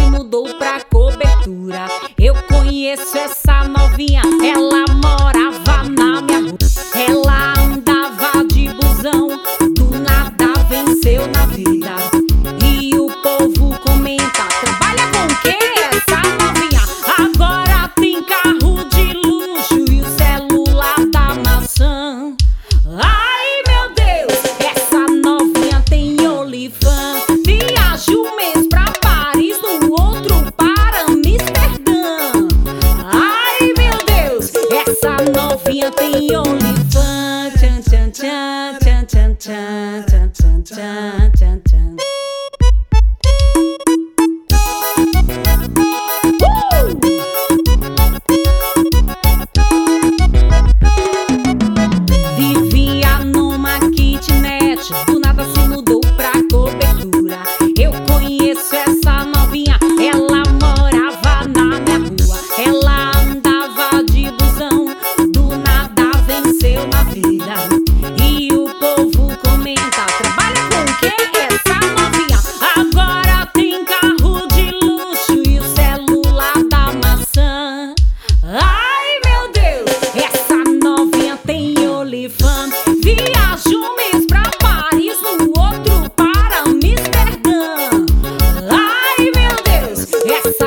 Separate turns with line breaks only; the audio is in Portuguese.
mudou pra cobertura. Eu conheço essa novinha, ela morava na minha rua. Ela andava de busão, do nada venceu na vida. E o povo comenta, trabalha com o quê essa novinha? Agora tem carro de luxo e o celular da maçã. Ai meu Deus, essa novinha tem OnlyFans. Viaja um mês pra Paris, no outro para Amsterdã. Ai meu Deus, essa novinha tem OnlyFans. Tchan, tchan, tchan, tchan, tchan, tchan, tchan, tchan, tchan, tchan. Vivia numa kitnet, do nada se mudou pra cobertura. Eu conheço essa novinha, ela morava na minha rua. Ela andava de busão, do nada venceu na vida. E o povo comenta, trabalha com o quê essa novinha? Agora tem carro de luxo e o celular da maçã. Ai meu Deus, essa novinha tem OnlyFans. Viaja um mês pra Paris, no outro para Amsterdã. Ai meu Deus, essa